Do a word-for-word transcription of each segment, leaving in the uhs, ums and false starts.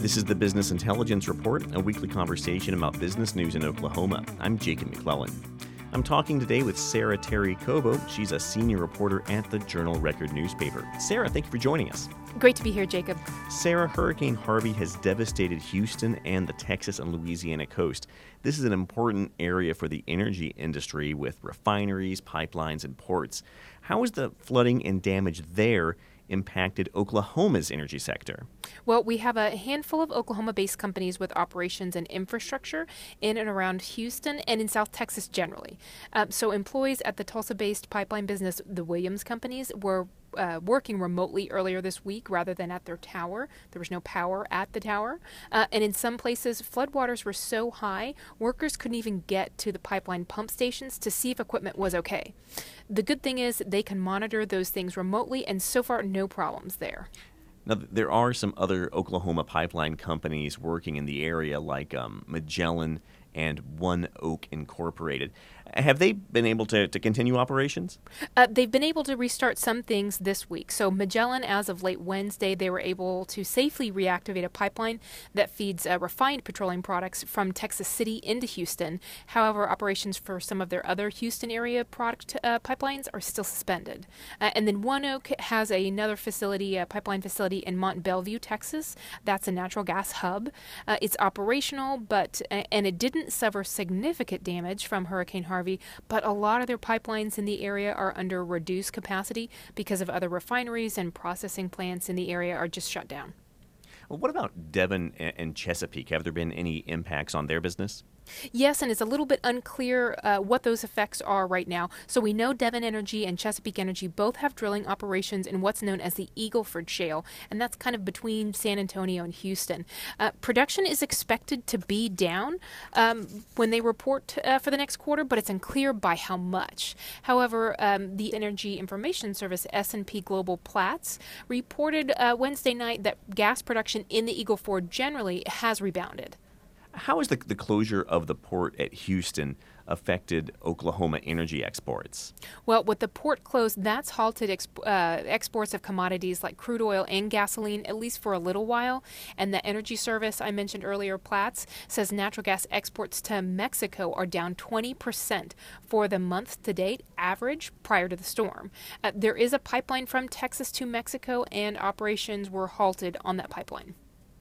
This is the Business Intelligence Report, a weekly conversation about business news in Oklahoma. I'm Jacob McClellan. I'm talking today with Sarah Terry Cobo. She's a senior reporter at the Journal-Record newspaper. Sarah, thank you for joining us. Great to be here, Jacob. Sarah, Hurricane Harvey has devastated Houston and the Texas and Louisiana coast. This is an important area for the energy industry with refineries, pipelines, and ports. How has the flooding and damage there impacted Oklahoma's energy sector? Well, we have a handful of Oklahoma-based companies with operations and infrastructure in and around Houston and in South Texas generally. Um, so employees at the Tulsa-based pipeline business, the Williams companies, were Uh, working remotely earlier this week rather than at their tower. There was no power at the tower. Uh, and in some places, floodwaters were so high, workers couldn't even get to the pipeline pump stations to see if equipment was okay. The good thing is they can monitor those things remotely, and so far, no problems there. Now, there are some other Oklahoma pipeline companies working in the area, like um, Magellan and One Oak Incorporated. Have they been able to, to continue operations? Uh, they've been able to restart some things this week. So Magellan, as of late Wednesday, they were able to safely reactivate a pipeline that feeds uh, refined petroleum products from Texas City into Houston. However, operations for some of their other Houston area product uh, pipelines are still suspended. Uh, and then One Oak has a, another facility, a pipeline facility in Mont Belvieu, Texas. That's a natural gas hub. Uh, it's operational, but uh, and it didn't suffer significant damage from Hurricane Harvey. But a lot of their pipelines in the area are under reduced capacity because of other refineries and processing plants in the area are just shut down. Well, what about Devon and Chesapeake? Have there been any impacts on their business? Yes, and it's a little bit unclear uh, what those effects are right now. So we know Devon Energy and Chesapeake Energy both have drilling operations in what's known as the Eagleford Shale, and that's kind of between San Antonio and Houston. Uh, production is expected to be down um, when they report uh, for the next quarter, but it's unclear by how much. However, um, the Energy Information Service, S and P Global Platts, reported uh, Wednesday night that gas production in the Eagleford generally has rebounded. How has the, the closure of the port at Houston affected Oklahoma energy exports? Well, with the port closed, that's halted exp- uh, exports of commodities like crude oil and gasoline, at least for a little while. And the energy service I mentioned earlier, Platts, says natural gas exports to Mexico are down twenty percent for the month to date average prior to the storm. Uh, there is a pipeline from Texas to Mexico, and operations were halted on that pipeline.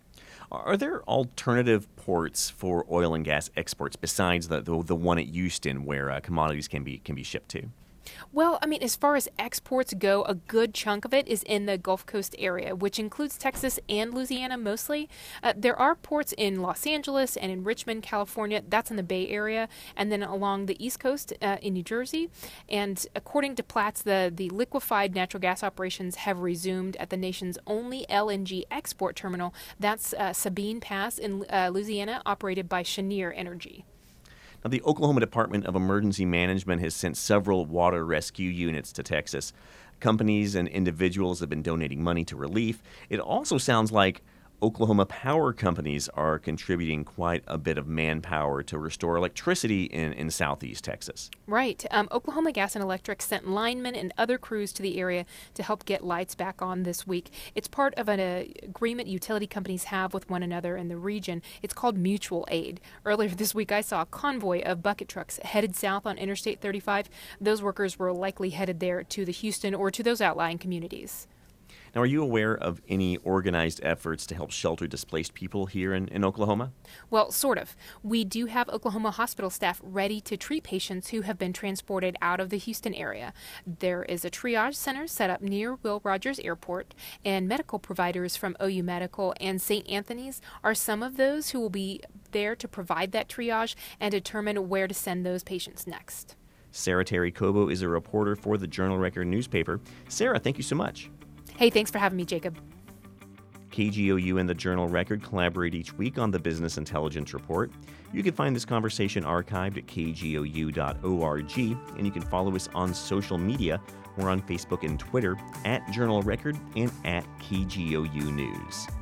Are there alternative ports for oil and gas exports besides the the, the one at Houston where uh, commodities can be can be shipped to? Well, I mean, as far as exports go, a good chunk of it is in the Gulf Coast area, which includes Texas and Louisiana mostly. Uh, there are ports in Los Angeles and in Richmond, California. That's in the Bay Area, and then along the East Coast uh, in New Jersey. And according to Platts, the, the liquefied natural gas operations have resumed at the nation's only L N G export terminal. That's uh, Sabine Pass in uh, Louisiana, operated by Cheniere Energy. Now, the Oklahoma Department of Emergency Management has sent several water rescue units to Texas. Companies and individuals have been donating money to relief. It also sounds like Oklahoma power companies are contributing quite a bit of manpower to restore electricity in, in southeast Texas. Right. Um, Oklahoma Gas and Electric sent linemen and other crews to the area to help get lights back on this week. It's part of an uh, agreement utility companies have with one another in the region. It's called mutual aid. Earlier this week, I saw a convoy of bucket trucks headed south on Interstate thirty-five. Those workers were likely headed there to the Houston or to those outlying communities. Now, are you aware of any organized efforts to help shelter displaced people here in, in Oklahoma? Well, sort of. We do have Oklahoma hospital staff ready to treat patients who have been transported out of the Houston area. There is a triage center set up near Will Rogers Airport, and medical providers from O U Medical and Saint Anthony's are some of those who will be there to provide that triage and determine where to send those patients next. Sarah Terry Cobo is a reporter for the Journal-Record newspaper. Sarah, thank you so much. Hey, thanks for having me, Jacob. K G O U and the Journal-Record collaborate each week on the Business Intelligence Report. You can find this conversation archived at k g o u dot org, and you can follow us on social media. We're on Facebook and Twitter at Journal-Record and at K G O U News.